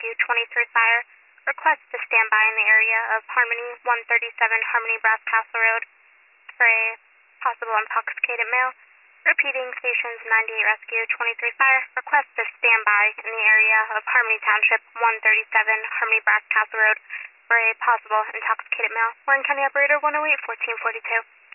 Rescue 23 Fire. Request to stand by in the area of Harmony 137 Harmony Brass Castle Road for a possible intoxicated male. Repeating, stations 98 Rescue 23 Fire. Request to stand by in the area of Harmony Township 137 Harmony Brass Castle Road for a possible intoxicated male. Warren County Operator 108 1442.